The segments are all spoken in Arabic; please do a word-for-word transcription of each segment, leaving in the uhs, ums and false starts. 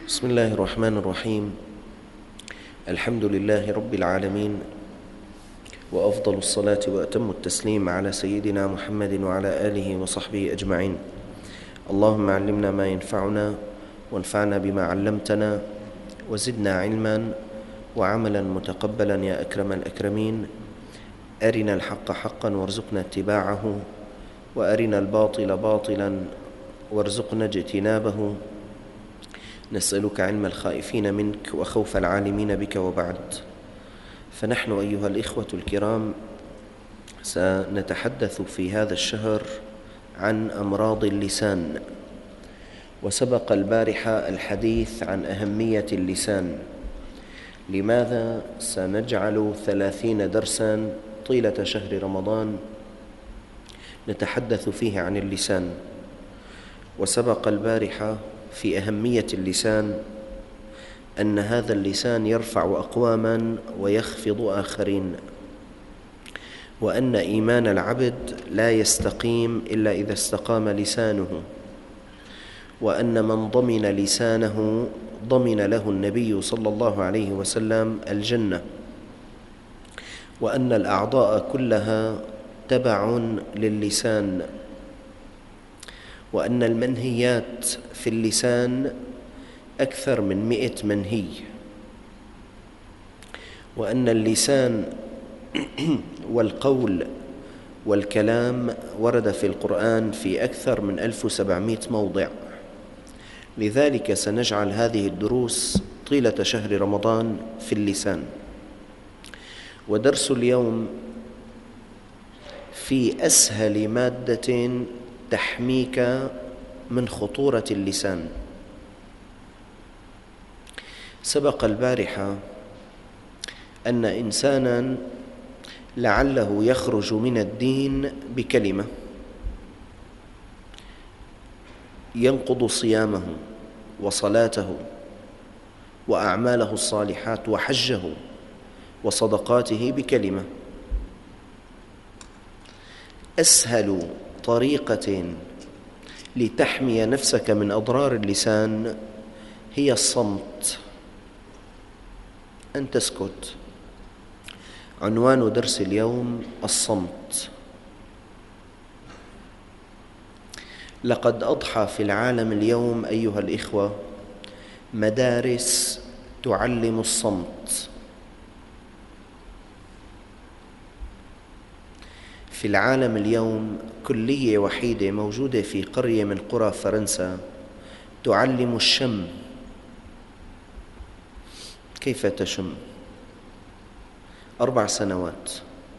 بسم الله الرحمن الرحيم. الحمد لله رب العالمين، وأفضل الصلاة وأتم التسليم على سيدنا محمد وعلى آله وصحبه أجمعين. اللهم علمنا ما ينفعنا وانفعنا بما علمتنا وزدنا علما وعملا متقبلا يا أكرم الأكرمين. أرنا الحق حقا وارزقنا اتباعه، وأرنا الباطل باطلا وارزقنا اجتنابه. نسألك علم الخائفين منك وخوف العالمين بك، وبعد. فنحن أيها الإخوة الكرام سنتحدث في هذا الشهر عن أمراض اللسان، وسبق البارحة الحديث عن أهمية اللسان. لماذا سنجعل ثلاثين درساً طيلة شهر رمضان نتحدث فيه عن اللسان؟ وسبق البارحة في أهمية اللسان أن هذا اللسان يرفع أقواماً ويخفض آخرين، وأن إيمان العبد لا يستقيم إلا إذا استقام لسانه، وأن من ضمن لسانه ضمن له النبي صلى الله عليه وسلم الجنة، وأن الأعضاء كلها تبع للسان، وأن المنهيات في اللسان أكثر من مئة منهي، وأن اللسان والقول والكلام ورد في القرآن في أكثر من ألف وسبعمائة موضع. لذلك سنجعل هذه الدروس طيلة شهر رمضان في اللسان. ودرس اليوم في أسهل مادة تحميك من خطورة اللسان. سبق البارحة أن إنساناً لعله يخرج من الدين بكلمة ينقض صيامه وصلاته وأعماله الصالحات وحجه وصدقاته بكلمة. أسهل طريقة لتحمي نفسك من أضرار اللسان هي الصمت، أن تسكت. عنوان درس اليوم الصمت. لقد أضحى في العالم اليوم أيها الإخوة مدارس تعلم الصمت. في العالم اليوم كلية وحيدة موجودة في قرية من قرى فرنسا تعلم الشم، كيف تشم، أربع سنوات،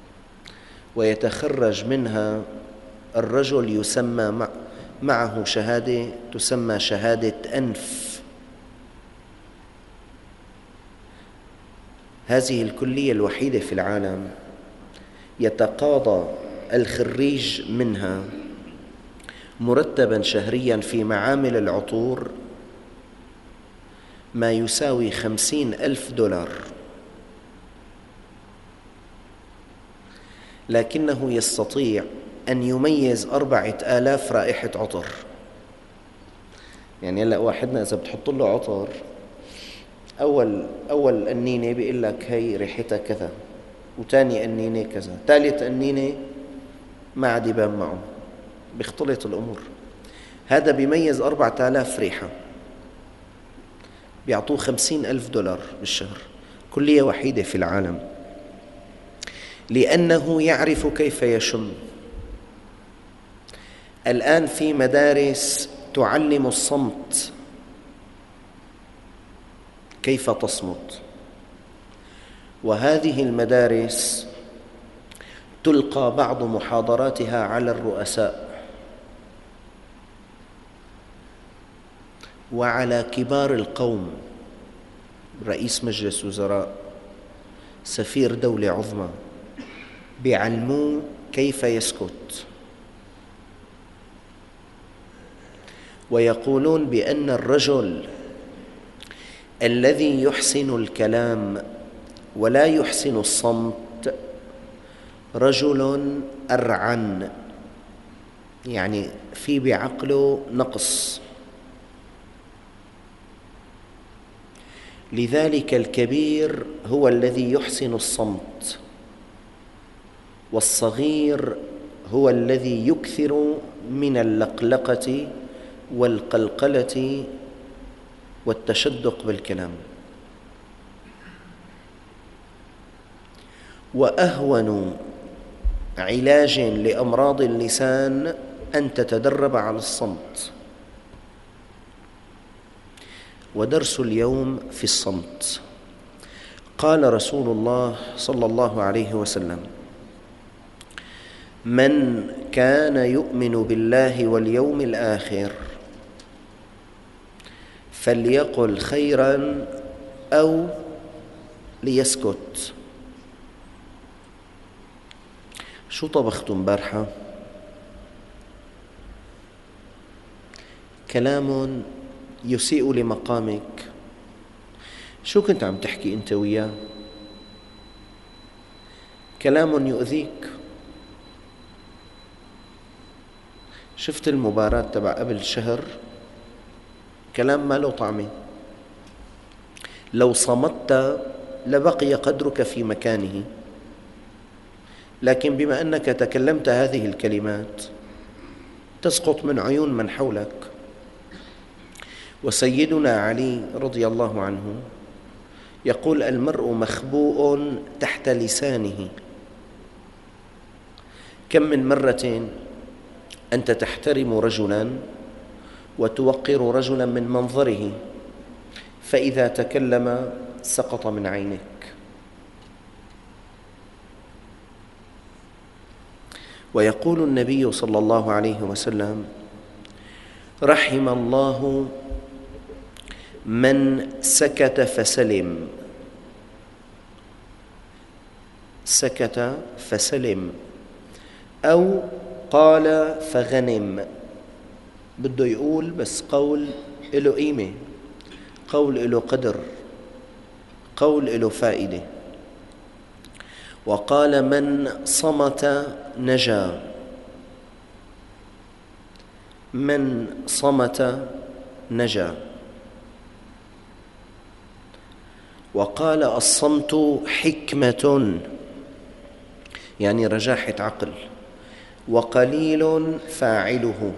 ويتخرج منها الرجل يسمى معه شهادة تسمى شهادة أنف. هذه الكلية الوحيدة في العالم يتقاضى الخريج منها مرتباً شهرياً في معامل العطور ما يساوي خمسين ألف دولار، لكنه يستطيع أن يميز أربعة آلاف رائحة عطر. يعني هلأ واحدنا إذا بتحط له عطر أول أول أنينة بيقول لك هي ريحتها كذا، وتاني أنينة كذا، ثالث أنينة ما عاد يبان معه، بيختلط الأمور. هذا بيميز أربعة آلاف ريحة، بيعطوه خمسين ألف دولار بالشهر. كلية وحيدة في العالم، لأنه يعرف كيف يشم. الآن في مدارس تعلم الصمت، كيف تصمت، وهذه المدارس تلقى بعض محاضراتها على الرؤساء وعلى كبار القوم، رئيس مجلس وزراء، سفير دولة عظمى، بيعلموه كيف يسكت. ويقولون بأن الرجل الذي يحسن الكلام ولا يحسن الصمت رجل أرعن، يعني في بعقله نقص. لذلك الكبير هو الذي يحسن الصمت، والصغير هو الذي يكثر من اللقلقة والقلقلة والتشدق بالكلام. وأهون علاج لأمراض اللسان أن تتدرب على الصمت. ودرس اليوم في الصمت. قال رسول الله صلى الله عليه وسلم: من كان يؤمن بالله واليوم الآخر فليقل خيرا أو ليسكت. شو طبختوا امبارحة؟ كلام يسيء لمقامك. شو كنت عم تحكي أنت وياه؟ كلام يؤذيك. شفت المباراة تبع قبل شهر؟ كلام ما له طعمه. لو صمت لبقي قدرك في مكانه، لكن بما أنك تكلمت هذه الكلمات تسقط من عيون من حولك. وسيدنا علي رضي الله عنه يقول: المرء مخبوء تحت لسانه. كم من مرة أنت تحترم رجلاً وتوقر رجلاً من منظره، فإذا تكلم سقط من عينك. ويقول النبي صلى الله عليه وسلم: رحم الله من سكت فسلم. سكت فسلم، أو قال فغنم. بده يقول بس قول له قيمة، قول له قدر، قول له فائدة. وقال: من صمت نجا. من صمت نجا. وقال: الصمت حكمة، يعني رجاحة عقل، وقليل فاعله.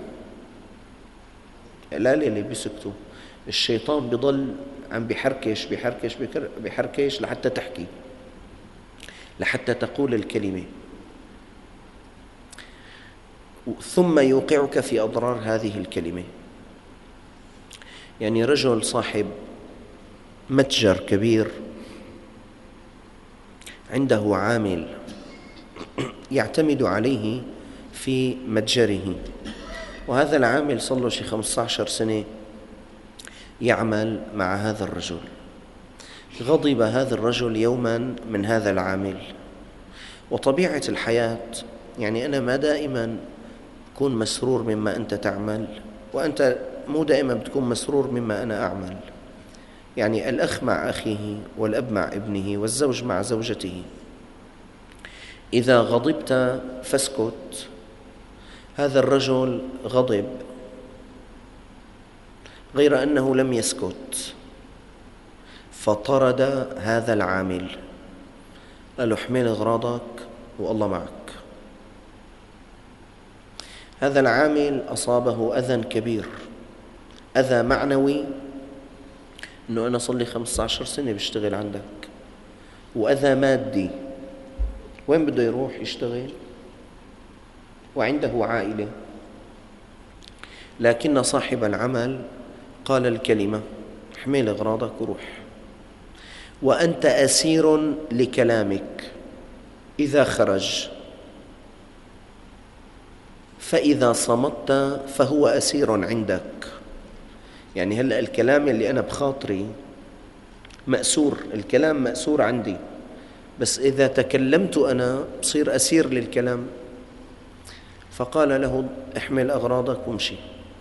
لا اللي بيسكتوا، الشيطان بيضل عم بيحركش بيحركش بيحركش لحتى تحكي، لحتى تقول الكلمة، ثم يوقعك في أضرار هذه الكلمة. يعني رجل صاحب متجر كبير عنده عامل يعتمد عليه في متجره، وهذا العامل صار له شي خمسة عشر سنة يعمل مع هذا الرجل. غضب هذا الرجل يوما من هذا العامل. وطبيعة الحياة يعني أنا ما دائما أكون مسرور مما أنت تعمل، وأنت مو دائما بتكون مسرور مما أنا أعمل. يعني الأخ مع أخيه، والأب مع ابنه، والزوج مع زوجته. إذا غضبت فاسكت. هذا الرجل غضب، غير أنه لم يسكت، فطرد هذا العامل، قال له: احمل أغراضك والله معك. هذا العامل أصابه أذى كبير، أذى معنوي، أنه أنا صار لي خمسة عشر سنة بشتغل عندك، وأذى مادي. وين بده يروح يشتغل؟ وعنده عائلة. لكن صاحب العمل قال الكلمة: احمل أغراضك وروح، وأنت أسير لكلامك إذا خرج، فإذا صمت فهو أسير عندك. يعني هلأ الكلام اللي أنا بخاطري مأسور، الكلام مأسور عندي، بس إذا تكلمت أنا بصير أسير للكلام. فقال له: احمل أغراضك وامشي.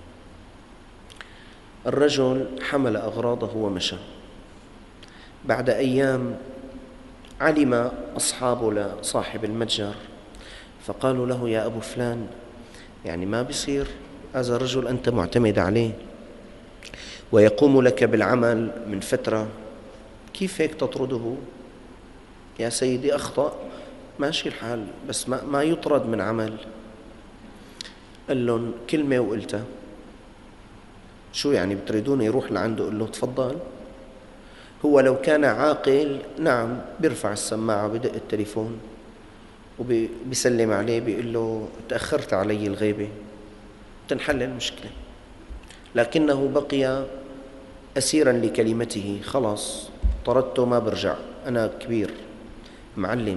الرجل حمل أغراضه ومشى. بعد أيام علم أصحاب لصاحب المتجر، فقالوا له: يا أبو فلان، يعني ما بيصير، هذا الرجل أنت معتمد عليه ويقوم لك بالعمل من فترة، كيف هيك تطرده؟ يا سيدي أخطأ، ماشي الحال، بس ما, ما يطرد من عمل. قال لهم كلمة وقلتها. شو يعني بتريدونه يروح لعنده قل له تفضل؟ هو لو كان عاقل نعم بيرفع السماعة بدق التليفون وبيسلم عليه بيقول له تأخرت علي الغيبة، تنحل المشكلة. لكنه بقي أسيرا لكلمته، خلاص طردته ما برجع، أنا كبير معلم.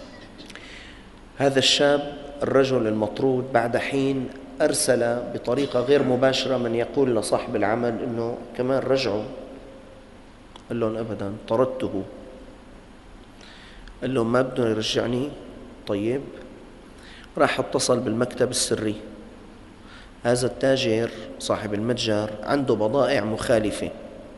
هذا الشاب الرجل المطرود بعد حين أرسل بطريقة غير مباشرة من يقول لصاحب العمل إنه كمان رجعوا. قال لهم أبدا طردته. قال لهم ما بدهم يرجعني؟ طيب. راح اتصل بالمكتب السري. هذا التاجر صاحب المتجر عنده بضائع مخالفة،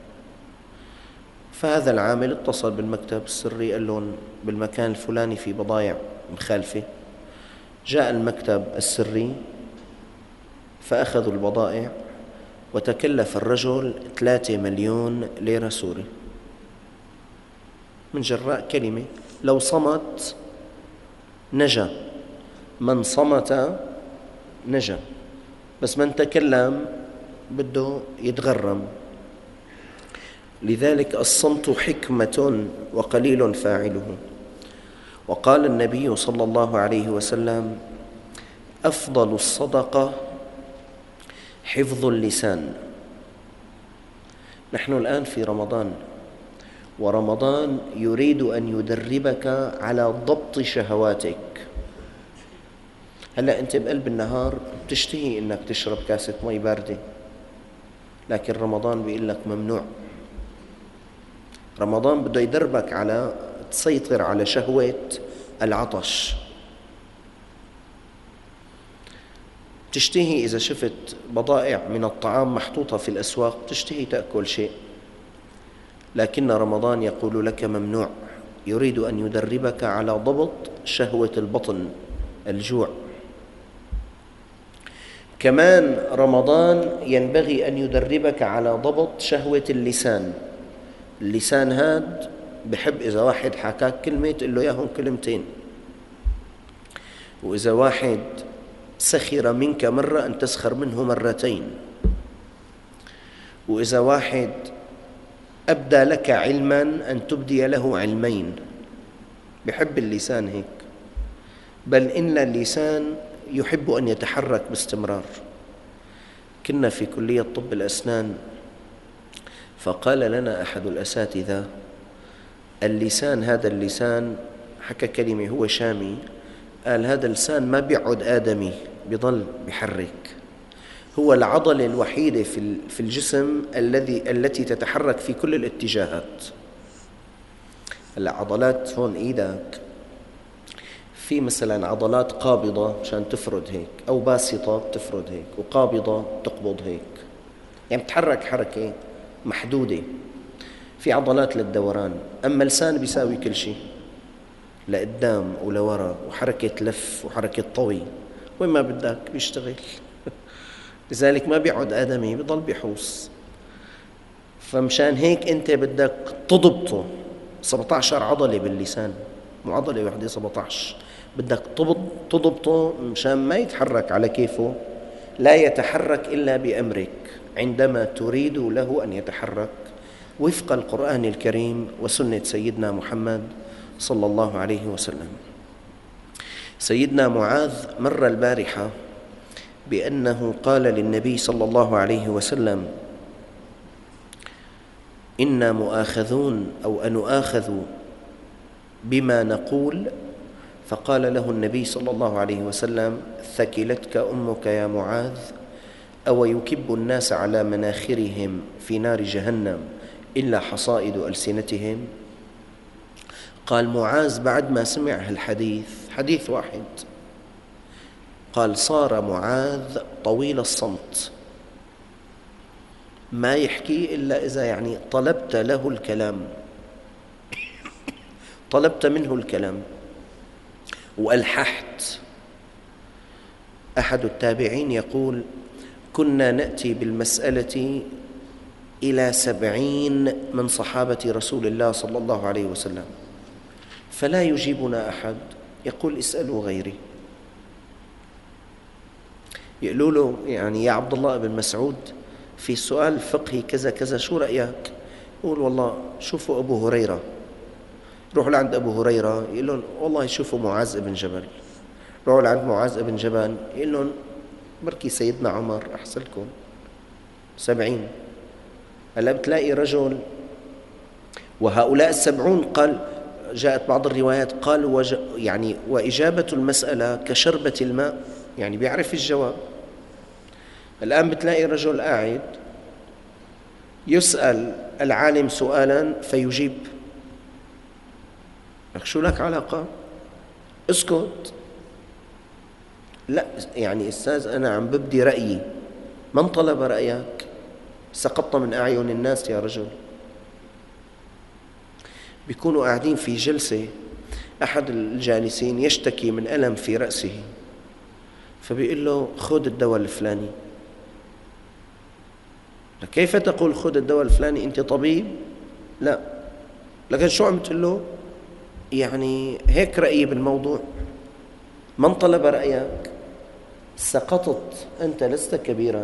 فهذا العامل اتصل بالمكتب السري قال لهم بالمكان الفلاني في بضائع مخالفة. جاء المكتب السري فأخذوا البضائع وتكلف الرجل ثلاثة مليون ليرة سوري من جراء كلمة. لو صمت نجا، من صمت نجا، بس من تكلم بده يتغرم. لذلك الصمت حكمة وقليل فاعله. وقال النبي صلى الله عليه وسلم أفضل الصدقة حفظ اللسان. نحن الآن في رمضان، ورمضان يريد أن يدربك على ضبط شهواتك. هلأ أنت بقلب النهار بتشتهي أنك تشرب كاسة مي باردة، لكن رمضان بيقول لك ممنوع. رمضان بده يدربك على تسيطر على شهوة العطش. تشتهي إذا شفت بضائع من الطعام محطوطة في الأسواق تشتهي تأكل شيء، لكن رمضان يقول لك ممنوع. يريد أن يدربك على ضبط شهوة البطن، الجوع. كمان رمضان ينبغي أن يدربك على ضبط شهوة اللسان. اللسان هاد بحب إذا واحد حكاك كلمة تقول له ياهم كلمتين، وإذا واحد سخر منك مرة أن تسخر منه مرتين، وإذا واحد أبدى لك علما أن تبدي له علمين. بحب اللسان هيك، بل إن اللسان يحب أن يتحرك باستمرار. كنا في كلية طب الأسنان فقال لنا أحد الأساتذة اللسان، هذا اللسان، حكى كلمة هو شامي، قال هذا اللسان ما بيقعد آدمي، بيضل بيحرك. هو العضلة الوحيدة في الجسم الذي التي تتحرك في كل الاتجاهات. العضلات هون إيدك في مثلا عضلات قابضة مشان تفرد هيك، أو باسطة بتفرد هيك، وقابضة تقبض هيك، يعني بتحرك حركة محدودة. في عضلات للدوران. أما اللسان بيساوي كل شيء، لقدام ولورا، وحركة لف وحركة طوي، وين ما بدك بيشتغل. لذلك ما بيقعد آدمي، بيضل بيحوس. فمشان هيك أنت بدك تضبطه. سبعة عشر عضلة باللسان، مو عضلة واحدة، سبعة عشر. بدك تضبطه مشان ما يتحرك على كيفه، لا يتحرك إلا بأمرك عندما تريد له أن يتحرك، وفق القرآن الكريم وسنة سيدنا محمد صلى الله عليه وسلم. سيدنا معاذ مر البارحة بأنه قال للنبي صلى الله عليه وسلم إنا مؤاخذون أو أنؤاخذ بما نقول، فقال له النبي صلى الله عليه وسلم ثكلتك أمك يا معاذ، أو يكب الناس على مناخرهم في نار جهنم إلا حصائد ألسنتهم. قال معاذ بعد ما سمع الحديث، حديث واحد، قال صار معاذ طويل الصمت، ما يحكي إلا إذا يعني طلبت له الكلام، طلبت منه الكلام وألححت. أحد التابعين يقول كنا نأتي بالمسألة إلى سبعين من صحابة رسول الله صلى الله عليه وسلم، فلا يجيبنا أحد. يقول اسألوا غيري. يقولوا له يعني يا عبد الله بن مسعود في سؤال فقهي كذا كذا شو رأيك؟ يقول والله شوفوا أبو هريرة. روحوا لعند أبو هريرة يقول لهم والله شوفوا معاذ بن جبل. روحوا لعند معاذ بن جبل يقول لهم بركي سيدنا عمر أحسن لكم. سبعين. هلا بتلاقي رجل، وهؤلاء السبعون قال جاءت بعض الروايات قال وج يعني وإجابة المسألة كشربة الماء، يعني بيعرف الجواب. الآن بتلاقي رجل قاعد يسأل العالم سؤالا فيجيب. لك شو لك علاقة؟ اسكت. لا يعني أستاذ أنا عم ببدي رأيي. من طلب رأيك؟ سقطت من أعين الناس يا رجل. بيكونوا قاعدين في جلسة، أحد الجالسين يشتكي من ألم في رأسه، فبيقول له خذ الدواء الفلاني. كيف تقول خذ الدواء الفلاني؟ أنت طبيب؟ لا. لكن شو عم تقول له؟ يعني هيك رأيي بالموضوع. من طلب رأيك؟ سقطت، أنت لست كبيرا.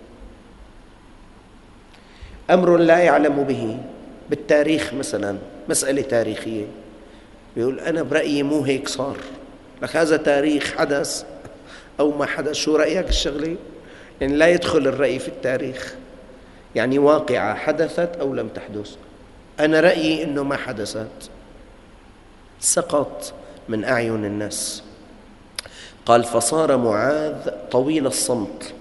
أمر لا يعلم به بالتاريخ مثلا، مسألة تاريخية، يقول أنا برأيي مو هيك صار. لك هذا تاريخ حدث أو ما حدث، شو رأيك الشغلة؟ يعني لا يدخل الرأي في التاريخ، يعني واقعة حدثت أو لم تحدث. أنا رأيي إنه ما حدثت. سقط من أعين الناس. قال فصار معاذ طويل الصمت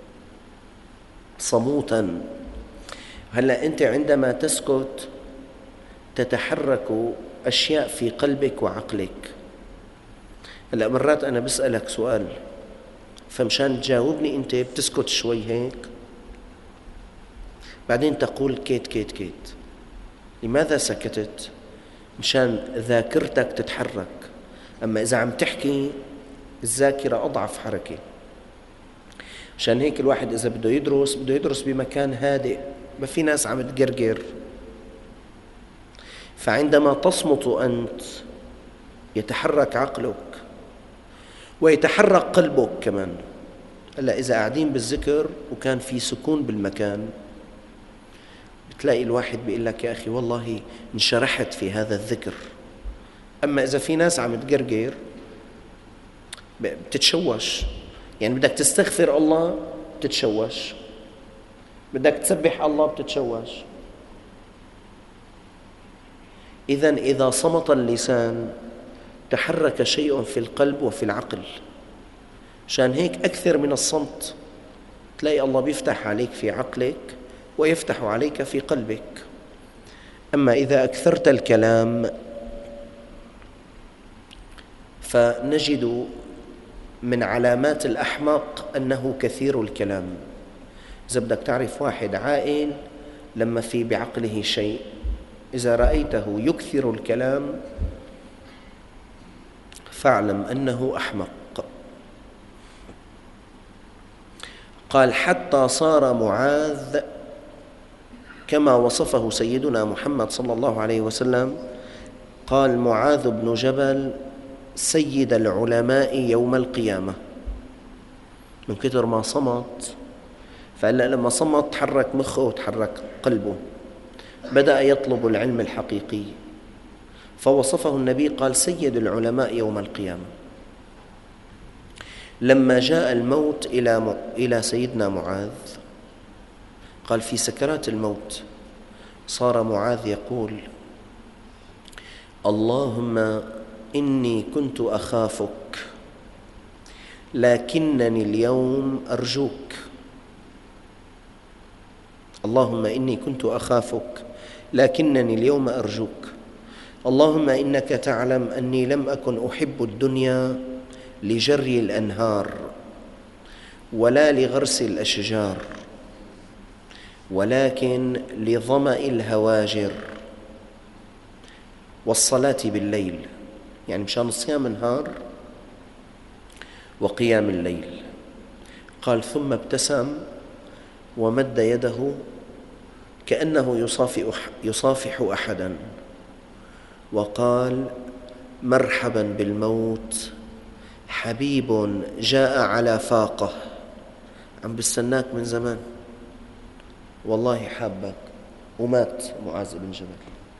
صموتا. هلأ أنت عندما تسكت تتحرك أشياء في قلبك وعقلك. هلأ مرات أنا بسألك سؤال، فمشان تجاوبني أنت بتسكت شوي هيك، بعدين تقول كيت كيت كيت. لماذا سكتت؟ مشان ذاكرتك تتحرك. أما إذا عم تحكي الذاكرة أضعف حركة. مشان هيك الواحد إذا بده يدرس بده يدرس بمكان هادئ، ما في ناس عم تقرقر. فعندما تصمت أنت يتحرك عقلك ويتحرك قلبك كمان. هلا إذا قاعدين بالذكر وكان في سكون بالمكان، بتلاقي الواحد بيقول لك يا أخي والله انشرحت في هذا الذكر. أما إذا في ناس عم تقرقر بتتشوش. يعني بدك تستغفر الله بتتشوش، بدك تسبح الله بتتشوش. إذن إذا صمت اللسان تحرك شيء في القلب وفي العقل. عشان هيك أكثر من الصمت، تلاقي الله بيفتح عليك في عقلك ويفتح عليك في قلبك. أما إذا أكثرت الكلام فنجد من علامات الأحمق أنه كثير الكلام. إذا بدك تعرف واحد عاقل لما في بعقله شيء، إذا رأيته يكثر الكلام فاعلم أنه أحمق. قال حتى صار معاذ كما وصفه سيدنا محمد صلى الله عليه وسلم. قال معاذ بن جبل سيد العلماء يوم القيامة، من كثر ما صمت. فهلا لما صمت تحرك مخه وتحرك قلبه، بدأ يطلب العلم الحقيقي، فوصفه النبي قال سيد العلماء يوم القيامة. لما جاء الموت إلى إلى سيدنا معاذ قال في سكرات الموت صار معاذ يقول اللهم إني كنت أخافك لكنني اليوم أرجوك. اللهم إني كنت أخافك لكنني اليوم أرجوك. اللهم إنك تعلم أني لم أكن أحب الدنيا لجري الأنهار ولا لغرس الأشجار، ولكن لظمأ الهواجر والصلاة بالليل، يعني مشان صيام النهار وقيام الليل. قال ثم ابتسم ومد يده كأنه يصافح, يصافح أحدا وقال: مرحبا بالموت، حبيب جاء على فاقة، عم بستناك من زمان، والله حابك. ومات معاذ بن جبل.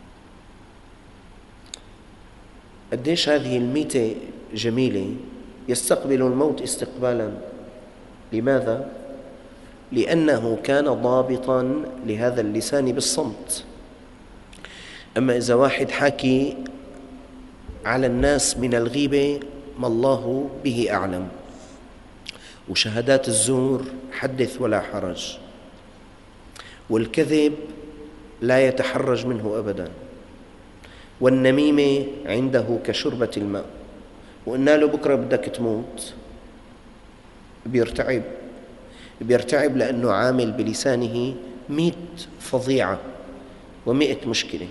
قديش هذه الميتة جميلة. يستقبل الموت استقبالا. لماذا؟ لأنه كان ضابطا لهذا اللسان بالصمت. أما إذا واحد حكي على الناس من الغيبة ما الله به أعلم، وشهادات الزور حدث ولا حرج، والكذب لا يتحرج منه أبدا، والنميمة عنده كشربة الماء. وقلنا له بكرة بدك تموت، بيرتعب بيرتعب لأنه عامل بلسانه مئة فظيعة ومئة مشكلة.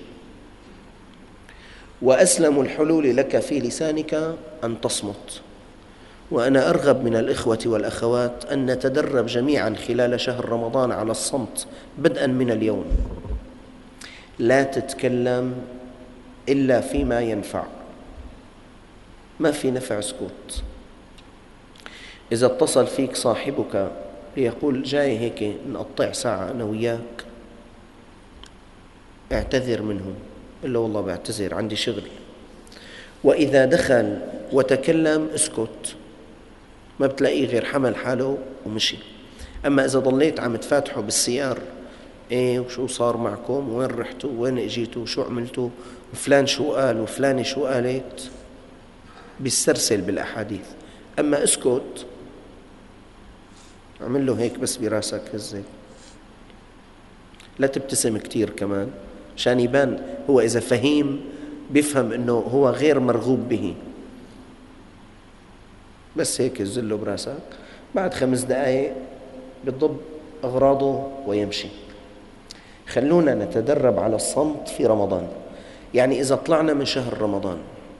وأسلم الحلول لك في لسانك أن تصمت. وأنا أرغب من الإخوة والأخوات أن نتدرب جميعا خلال شهر رمضان على الصمت بدءا من اليوم. لا تتكلم إلا فيما ينفع، ما في نفع سكوت. إذا اتصل فيك صاحبك ليقول جاي هيك نقطع ساعة أنا وياك، اعتذر منه، قل له والله بعتذر عندي شغل. وإذا دخل وتكلم اسكت، ما بتلاقيه غير حمل حاله ومشي. أما إذا ضليت عم تفاتحوا بالسيار، إيه وشو صار معكم، وين رحتوا، وين اجيتوا، وشو عملتوا، وفلان شو قال، وفلانة شو قالت، بيسترسل بالأحاديث. أما اسكت، عمل له هيك بس براسك هزك، لا تبتسم كتير كمان عشان يبان هو إذا فهيم بيفهم إنه هو غير مرغوب به. بس هيك زله براسك، بعد خمس دقائق بتضب أغراضه ويمشي. خلونا نتدرب على الصمت في رمضان. يعني إذا طلعنا من شهر رمضان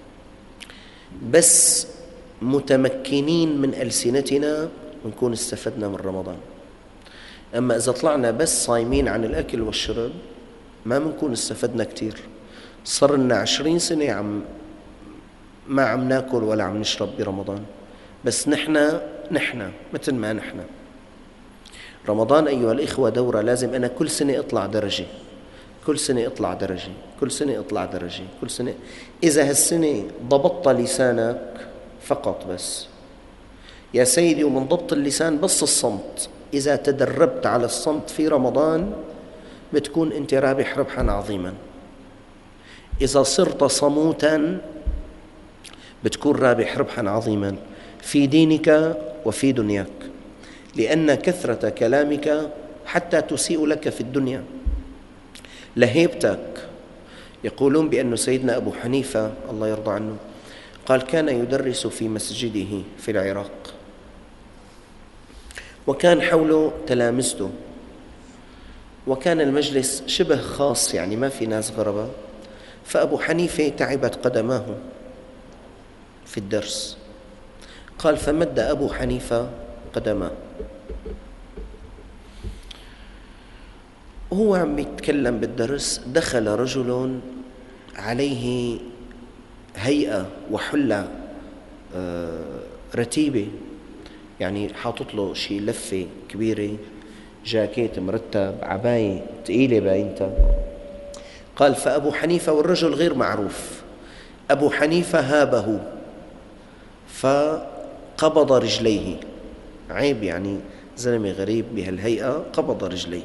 بس متمكنين من ألسنتنا ونكون استفدنا من رمضان. أما إذا طلعنا بس صايمين عن الأكل والشرب ما منكون استفدنا كتير. صرنا عشرين سنة عم ما عم ناكل ولا عم نشرب برمضان، بس نحن نحن مثل ما نحن. رمضان أيها الإخوة دورة، لازم أنا كل سنة أطلع درجة، كل سنة أطلع درجة، كل سنة أطلع درجة، كل سنة. إذا هالسنة ضبطت لسانك فقط بس يا سيدي، ومن ضبط اللسان بس الصمت. إذا تدربت على الصمت في رمضان بتكون أنت رابح ربحا عظيما. إذا صرت صموتا بتكون رابح ربحا عظيما في دينك وفي دنياك، لأن كثرة كلامك حتى تسيء لك في الدنيا. لهيبتك. يقولون بأن سيدنا أبو حنيفة الله يرضى عنه قال كان يدرس في مسجده في العراق، وكان حوله تلامذته، وكان المجلس شبه خاص، يعني ما في ناس غرباء. فأبو حنيفة تعبت قدماه في الدرس. قال فمد أبو حنيفة قدماه وهو عم يتكلم بالدرس، دخل رجل عليه هيئة وحلة رتيبة، يعني حاطط له شي لفة كبيرة، جاكيت مرتب، عباية تقيلة باينتا. قال فأبو حنيفة، والرجل غير معروف، أبو حنيفة هابه فقبض رجليه. عيب يعني زلمة غريب بهالهيئة قبض رجليه.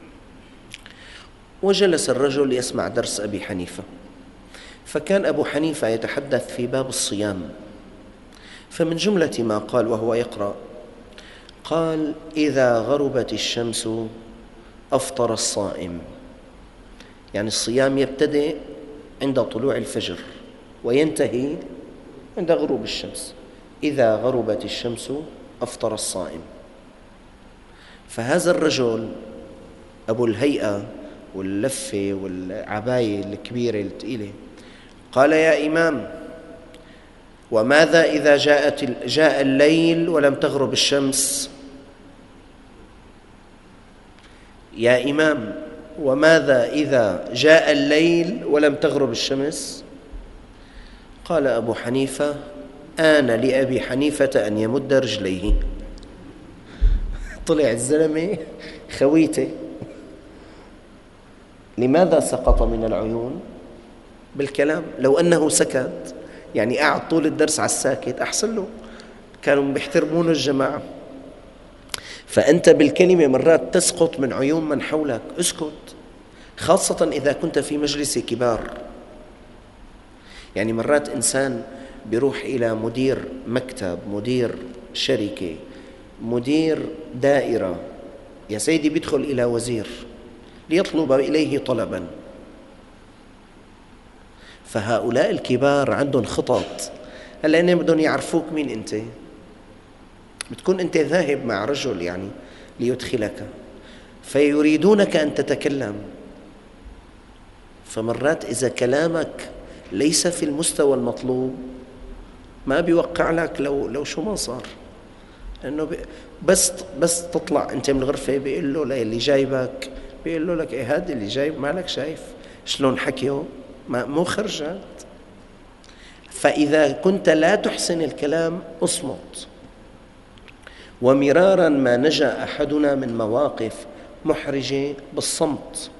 وجلس الرجل يسمع درس أبي حنيفة. فكان أبو حنيفة يتحدث في باب الصيام، فمن جملة ما قال وهو يقرأ قال إذا غربت الشمس أفطر الصائم. يعني الصيام يبتدئ عند طلوع الفجر وينتهي عند غروب الشمس. إذا غربت الشمس أفطر الصائم. فهذا الرجل أبو الهيئة واللفة والعباية الكبيرة الثقيلة قال يا إمام، وماذا إذا جاءت جاء الليل ولم تغرب الشمس؟ يا إمام، وماذا إذا جاء الليل ولم تغرب الشمس؟ قال أبو حنيفة: آن لأبي حنيفة أن يمد رجليه. طلع الزلمة خويته. لماذا سقط من العيون؟ بالكلام. لو أنه سكت، يعني قاعد طول الدرس على الساكت، أحسن له، كانوا بيحترمون الجماعة. فأنت بالكلمة مرات تسقط من عيون من حولك. اسكت، خاصة إذا كنت في مجلس كبار. يعني مرات إنسان بيروح إلى مدير مكتب، مدير شركة، مدير دائرة، يا سيدي بيدخل إلى وزير ليطلب إليه طلبا، فهؤلاء الكبار عندهم خطط. هلأ إنهم بدهم يعرفوك مين أنت. بتكون أنت ذاهب مع رجل يعني ليدخلك، فيريدونك أن تتكلم. فمرات إذا كلامك ليس في المستوى المطلوب ما بيوقع لك لو لو شو ما صار. لأنه بس بس تطلع أنت من الغرفة بيقول له لا اللي جايبك، بيقول له لك إيه هذا اللي جايب، مالك شايف شلون حكيه، ما مو خرجت. فإذا كنت لا تحسن الكلام اصمت. ومرارا ما نجا أحدنا من مواقف محرجة بالصمت.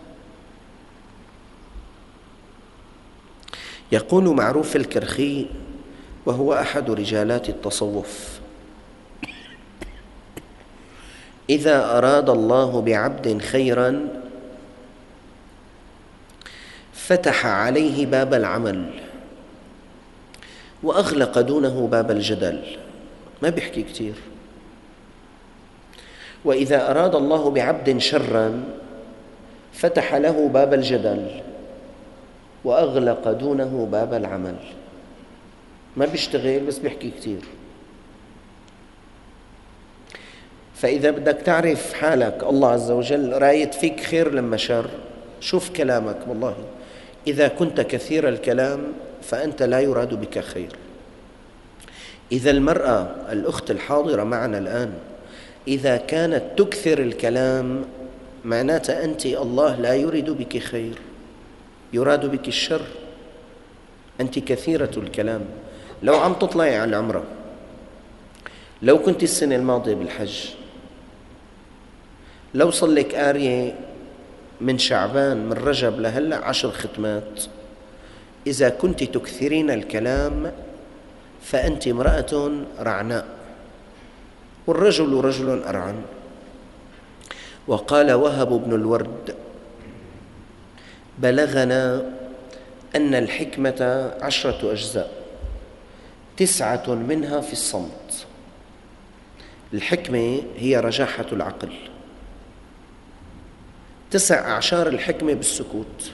يقول معروف الكرخي وهو أحد رجالات التصوف: إذا أراد الله بعبد خيرا فتح عليه باب العمل وأغلق دونه باب الجدل، ما بيحكي كتير. وإذا أراد الله بعبد شرا فتح له باب الجدل وأغلق دونه باب العمل، ما بيشتغل بس بيحكي كتير. فإذا بدك تعرف حالك الله عز وجل رايد فيك خير لما شر، شوف كلامك. والله إذا كنت كثير الكلام فأنت لا يراد بك خير. إذا المرأة الأخت الحاضرة معنا الآن إذا كانت تكثر الكلام معناته أنت الله لا يريد بك خير، يراد بك الشر. أنت كثيرة الكلام. لو عم تطلعي على العمرة، لو كنت السنة الماضية بالحج، لو صلك آية من شعبان من رجب لهلأ عشر ختمات، إذا كنت تكثرين الكلام فأنت امرأة رعناء، والرجل رجل أرعن. وقال وهب بن الورد: بلغنا أن الحكمة عشرة أجزاء، تسعة منها في الصمت. الحكمة هي رجاحة العقل، تسع أعشار الحكمة بالسكوت.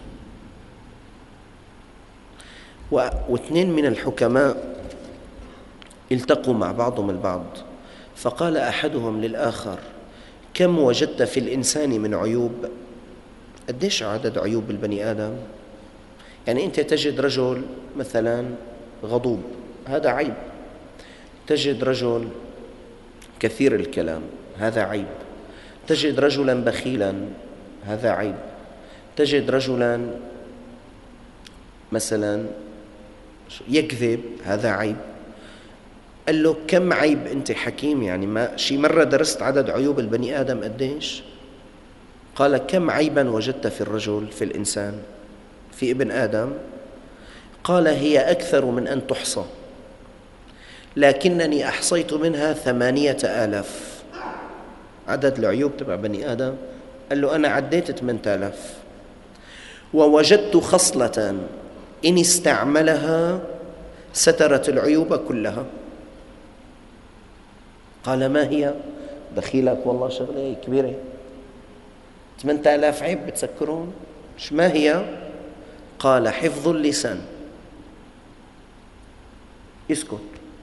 واثنين من الحكماء التقوا مع بعضهم البعض، فقال أحدهم للآخر: كم وجدت في الإنسان من عيوب؟ قديش عدد عيوب البني آدم؟ يعني أنت تجد رجل مثلا غضوب، هذا عيب. تجد رجل كثير الكلام، هذا عيب. تجد رجلا بخيلا، هذا عيب. تجد رجلا مثلا يكذب، هذا عيب. قال له: كم عيب أنت حكيم، يعني ما شي مرة درست عدد عيوب البني آدم قديش؟ قال: كم عيبا وجدت في الرجل، في الإنسان، في ابن آدم؟ قال: هي أكثر من أن تحصى، لكنني أحصيت منها ثمانية آلاف. عدد العيوب تبع بني آدم. قال له: أنا عديت ثمانية آلاف. ووجدت خصلة إن استعملها سترت العيوب كلها. قال: ما هي؟ دخيلك والله شغلة كبيرة، ثمانية آلاف عيب بتسكرون، مش ما هي؟ قال: حفظ اللسان، اسكت،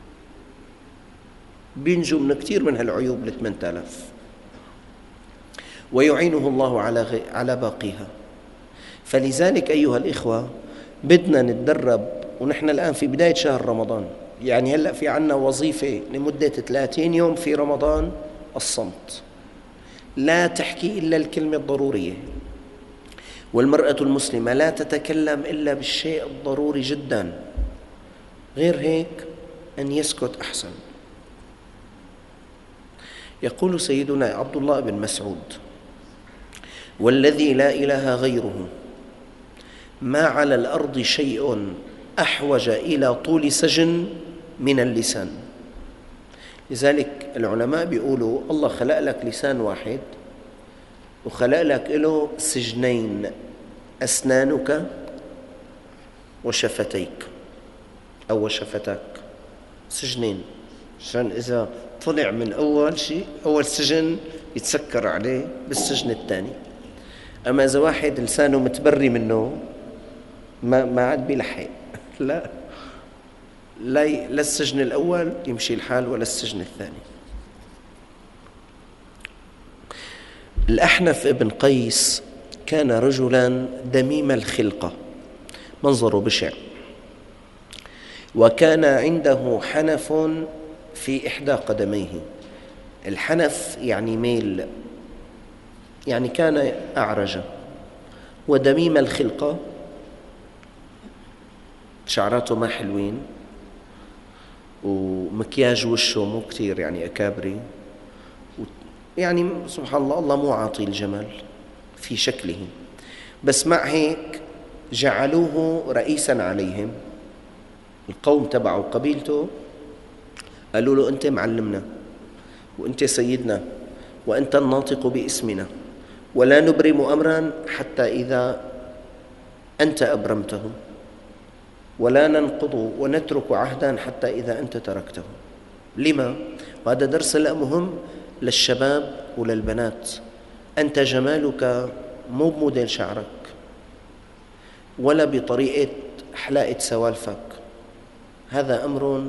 بينجو من كثير من هالعيوب ل ثمانية آلاف، ويعينه الله على غي... على باقيها. فلذلك أيها الإخوة بدنا نتدرب، ونحن الآن في بداية شهر رمضان، يعني هلأ في عنا وظيفة لمدة ثلاثين يوم في رمضان: الصمت. لا تحكي إلا الكلمة الضرورية. والمرأة المسلمة لا تتكلم إلا بالشيء الضروري جدا، غير هيك أن يسكت أحسن. يقول سيدنا عبد الله بن مسعود: والذي لا إله غيره ما على الأرض شيء أحوج إلى طول سجن من اللسان. لذلك العلماء بيقولوا الله خلق لك لسان واحد وخلق لك له سجنين: أسنانك وشفتيك أو شفتاك، سجنين، عشان إذا طلع من أول شيء أول سجن يتسكر عليه بالسجن الثاني. أما إذا واحد لسانه متبري منه ما ما عاد بيلحق، لا لا لا السجن الأول يمشي الحال ولا السجن الثاني. الأحنف ابن قيس كان رجلا دميم الخلقة، منظره بشع، وكان عنده حنف في إحدى قدميه. الحنف يعني ميل، يعني كان أعرج ودميم الخلقة، شعراته ما حلوين، ومكياج وشه مو كتير يعني أكابري، يعني سبحان الله الله مو عاطي الجمال في شكله، بس مع هيك جعلوه رئيسا عليهم. القوم تبعه قبيلته قالوا له: أنت معلمنا وأنت سيدنا وأنت الناطق باسمنا، ولا نبرم أمرا حتى إذا أنت أبرمته، ولا ننقض ونترك عهدا حتى إذا أنت تركته. لما؟ وهذا درس مهم للشباب وللبنات. أنت جمالك مو بموديل شعرك ولا بطريقة حلاقة سوالفك، هذا أمر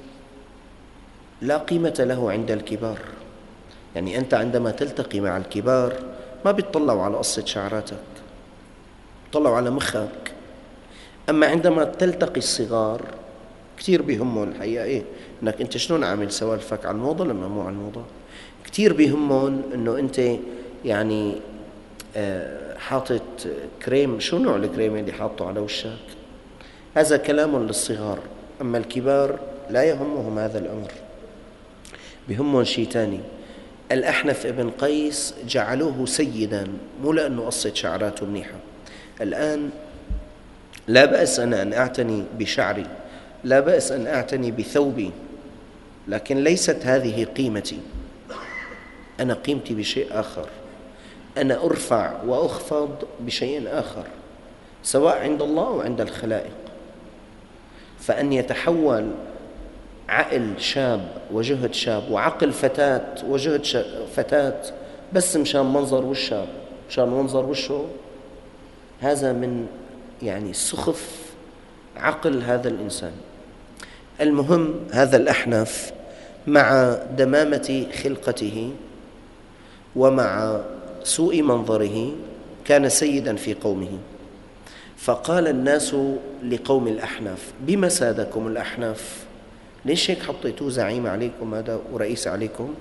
لا قيمة له عند الكبار. يعني أنت عندما تلتقي مع الكبار ما بيطلعوا على قصة شعراتك، بيطلعوا على مخك. أما عندما تلتقي الصغار كتير بيهمهم الحقيقة إيه أنك أنت شلون عامل سوالفك، على الموضة لما مو على الموضة. كتير بيهمهم أنه أنت يعني آه حاطط كريم، شو نوع الكريم اللي حاطه على وشك. هذا كلام للصغار. أما الكبار لا يهمهم هذا الأمر، بيهمهم شيء تاني. الأحنف ابن قيس جعلوه سيدا مو لأنه قصة شعراته منيحة. الآن لا بأس أنا أن أعتني بشعري، لا بأس أن أعتني بثوبي، لكن ليست هذه قيمتي. أنا قيمتي بشيء آخر، أنا أرفع وأخفض بشيء آخر، سواء عند الله أو عند الخلائق. فأن يتحول عقل شاب وجهد شاب وعقل فتاة وجهد فتاة بس مشان منظر وشها، مشان منظر وشه، هذا من يعني سخف عقل هذا الإنسان. المهم هذا الأحنف مع دمامة خلقته ومع سوء منظره كان سيدا في قومه. فقال الناس لقوم الأحناف: بما سادكم الأحناف؟ ليش هيك حطيتوه زعيم عليكم هذا ورئيس عليكم؟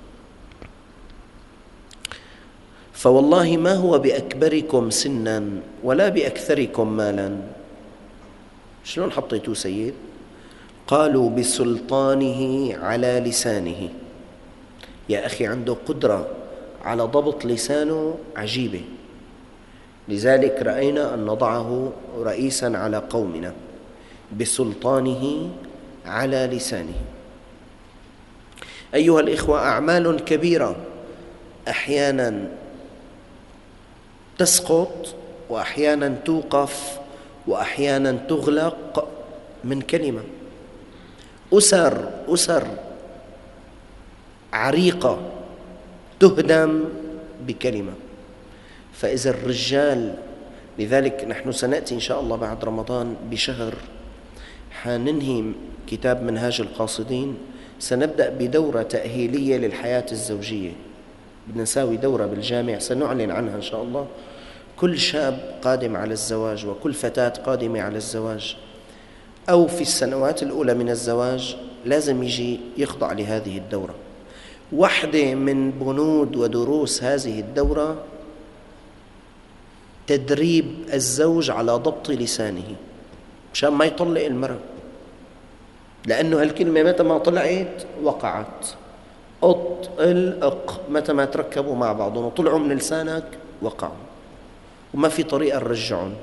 فوالله ما هو بأكبركم سنا ولا بأكثركم مالا. شلون حطيتوه سيد؟ قالوا: بسلطانه على لسانه. يا أخي عنده قدرة على ضبط لسانه عجيبة، لذلك رأينا أن نضعه رئيسا على قومنا بسلطانه على لسانه. أيها الإخوة، أعمال كبيرة أحيانا تسقط وأحيانا توقف وأحيانا تغلق من كلمة. أسر أسر عريقة تهدم بكلمة. فإذا الرجال، لذلك نحن سنأتي إن شاء الله بعد رمضان بشهر حننهي كتاب منهاج القاصدين، سنبدأ بدورة تأهيلية للحياة الزوجية. بدنا نساوي دورة بالجامع سنعلن عنها إن شاء الله. كل شاب قادم على الزواج وكل فتاة قادمة على الزواج أو في السنوات الأولى من الزواج لازم يجي يخضع لهذه الدورة. واحدة من بنود ودروس هذه الدورة تدريب الزوج على ضبط لسانه مشان ما يطلق المرأة، لأنه هالكلمة متى ما طلعت وقعت. أط الأق متى ما تركبوا مع بعضهم وطلعوا من لسانك وقعوا، وما في طريقة نرجعهم.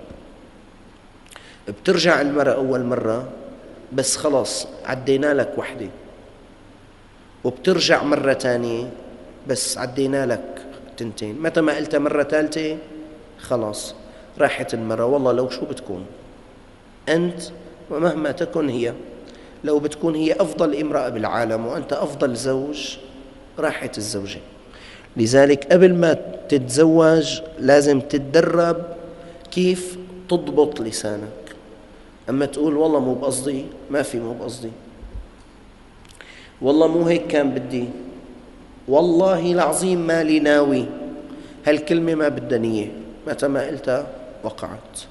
بترجع المرأة أول مرة بس خلاص عدينا لك وحدة، وبترجع مرة تانية بس عدينا لك تنتين. متى ما قلتها مرة ثالثة خلاص راحت المرأة. والله لو شو بتكون أنت ومهما تكن هي، لو بتكون هي أفضل امرأة بالعالم وأنت أفضل زوج، راحت الزوجة. لذلك قبل ما تتزوج لازم تتدرب كيف تضبط لسانك. أما تقول والله مو بقصدي، ما في مو بقصدي، والله مو هيك كان بدي، والله العظيم ما لي ناوي، هالكلمة ما بدها نية، متى ما قلتها وقعت.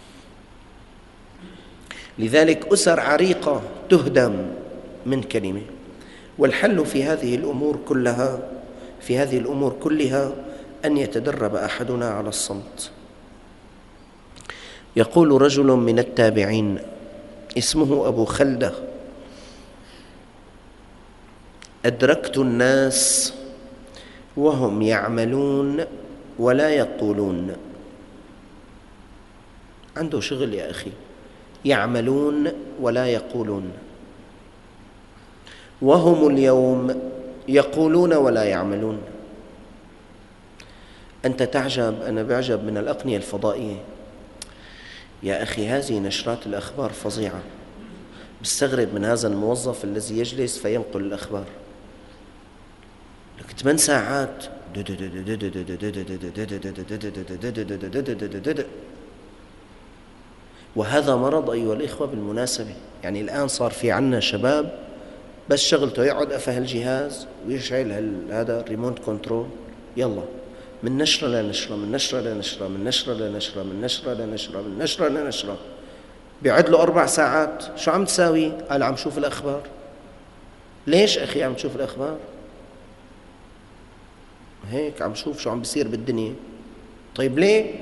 لذلك أسر عريقة تهدم من كلمة. والحل في هذه الأمور كلها في هذه الأمور كلها أن يتدرب أحدنا على الصمت. يقول رجل من التابعين اسمه أبو خلدة: أدركت الناس وهم يعملون ولا يقولون. عنده شغل يا أخي، يعملون ولا يقولون، وهم اليوم يقولون ولا يعملون. أنت تعجب، أنا بعجب من الأقنية الفضائية يا أخي. هذه نشرات الأخبار فظيعة. بستغرب من هذا الموظف الذي يجلس فينقل الأخبار لك ثمان ساعات، وهذا مرض أيها الإخوة بالمناسبة. يعني الآن صار في عنا شباب بس شغلته يقعد أفه الجهاز ويشعل هذا ريموت كنترول، يلا من نشرة لنشرة، من نشرة لنشرة، من نشرة لنشرة، من نشرة لنشرة، من نشرة لنشرة. بيقعد له أربع ساعات. شو عم تساوي؟ قال عم شوف الأخبار. ليش أخي عم تشوف الأخبار؟ هيك عم شوف شو عم بيصير بالدنيا. طيب ليه؟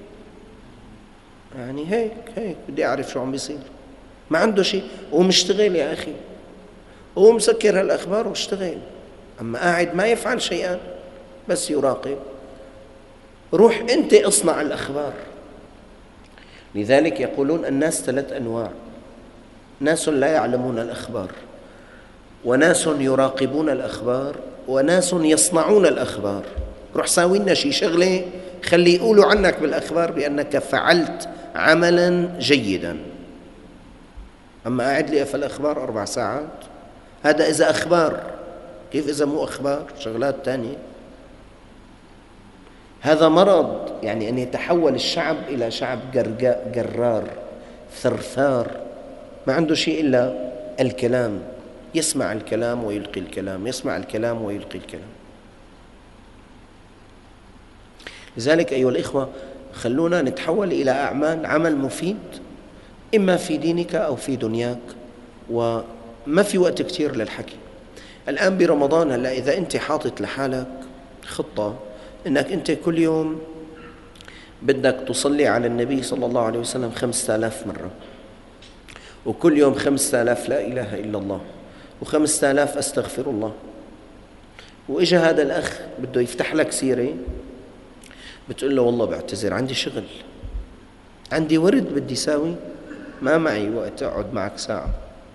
يعني هيك هيك بدي أعرف شو عم بيصير. ما عنده شيء، هو مشتغل يا أخي، هو مسكر هالأخبار واشتغل، أما قاعد ما يفعل شيئا بس يراقب. روح أنت اصنع الأخبار. لذلك يقولون الناس ثلاث أنواع: ناس لا يعلمون الأخبار، وناس يراقبون الأخبار، وناس يصنعون الأخبار. روح ساوي لنا شي شغلة خلي يقولوا عنك بالأخبار بأنك فعلت عملا جيدا. أما قاعد لي في الأخبار أربع ساعات، هذا إذا أخبار، كيف إذا مو أخبار؟ شغلات تانية. هذا مرض، يعني أن يتحول الشعب إلى شعب جرار ثرثار، ما عنده شيء إلا الكلام، يسمع الكلام ويلقي الكلام، يسمع الكلام ويلقي الكلام. لذلك أيها الإخوة خلونا نتحول إلى أعمال عمل مفيد، إما في دينك أو في دنياك، وما في وقت كتير للحكي. الآن برمضان هلأ إذا أنت حاطط لحالك خطة أنك أنت كل يوم بدك تصلي على النبي صلى الله عليه وسلم خمسة آلاف مرة، وكل يوم خمسة آلاف لا إله إلا الله، وخمسة آلاف أستغفر الله، وإجا هذا الأخ بده يفتح لك سيرة، بتقول له والله بعتذر عندي شغل، عندي ورد بدي ساوي، ما معي وقت أقعد معك ساعة.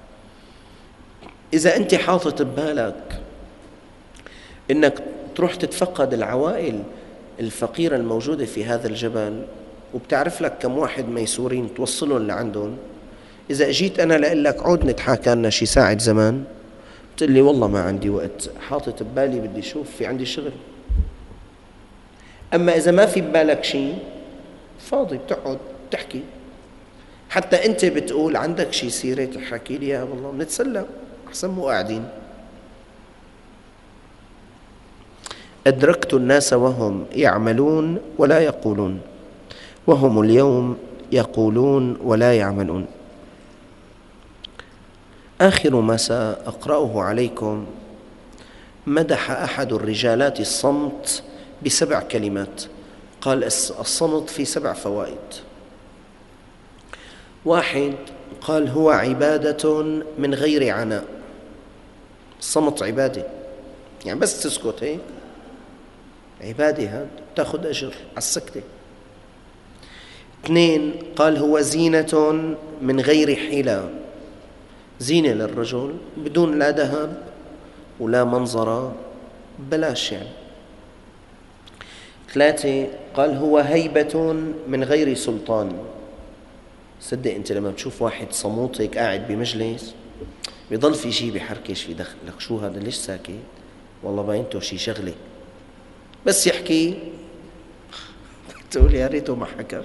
إذا أنت حاطط ببالك إنك تروح تتفقد العوائل الفقيرة الموجودة في هذا الجبل، وبتعرف لك كم واحد ميسورين توصلهم لعندهم، إذا أجيت أنا لأقول لك عود نتحاكى لنا شي ساعة زمان، بتقول لي والله ما عندي وقت، حاطط ببالي بدي شوف في عندي شغل. أما إذا ما في ببالك شيء فاضي بتقعد تحكي، حتى أنت بتقول عندك شي سيرة تحكي لي يا والله بنتسلى أحسن مو قاعدين. أدركت الناس وهم يعملون ولا يقولون، وهم اليوم يقولون ولا يعملون. آخر ما سأقرأه عليكم مدح أحد الرجالات الصمت بسبع كلمات، قال الصمت في سبع فوائد. واحد، قال هو عبادة من غير عناء. الصمت عبادة، يعني بس تسكت هيك عبادة، هذا تأخذ أجر على السكتة. اثنين، قال هو زينة من غير حيلة، زينة للرجل بدون لا ذهب ولا منظرة، بلاش يعني. ثلاثة، قال هو هيبة من غير سلطان. صدق أنت لما بتشوف واحد صموت هيك قاعد بمجلس بيضل في شيء بحركش في دخل لك، شو هذا ليش ساكت؟ والله باينته شيء شغلة، بس يحكي تقول يا ريته ما حكى.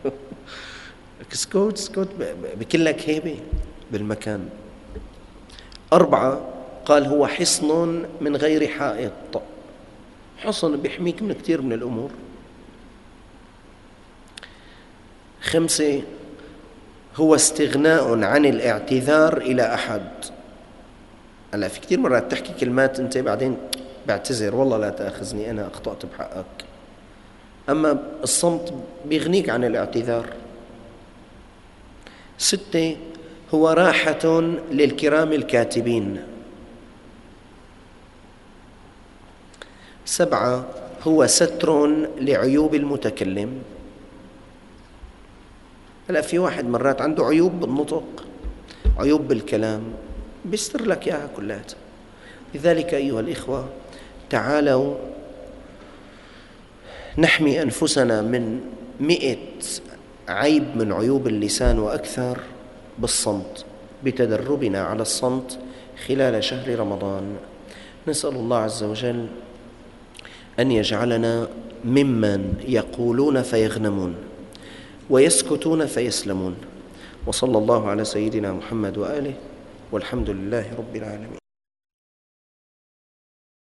اسكت اسكت بكلك هيبة بالمكان. أربعة، قال هو حصن من غير حائط. حصن بيحميك من كثير من الأمور. خمسة، هو استغناء عن الاعتذار إلى أحد. هلا في كثير مرات تحكي كلمات أنت بعدين بعتذر، والله لا تأخذني أنا أخطأت بحقك، أما الصمت بيغنيك عن الاعتذار. ستة، هو راحة للكرام الكاتبين. سبعة، هو ستر لعيوب المتكلم. هلا في واحد مرات عنده عيوب بالنطق، عيوب بالكلام، بيستر لك إياها كلها. لذلك أيها الإخوة، تعالوا نحمي أنفسنا من مئة عيب من عيوب اللسان وأكثر بالصمت، بتدربنا على الصمت خلال شهر رمضان. نسأل الله عز وجل أن يجعلنا ممن يقولون فيغنمون ويسكتون فيسلمون. وصلى الله على سيدنا محمد وآله، والحمد لله رب العالمين.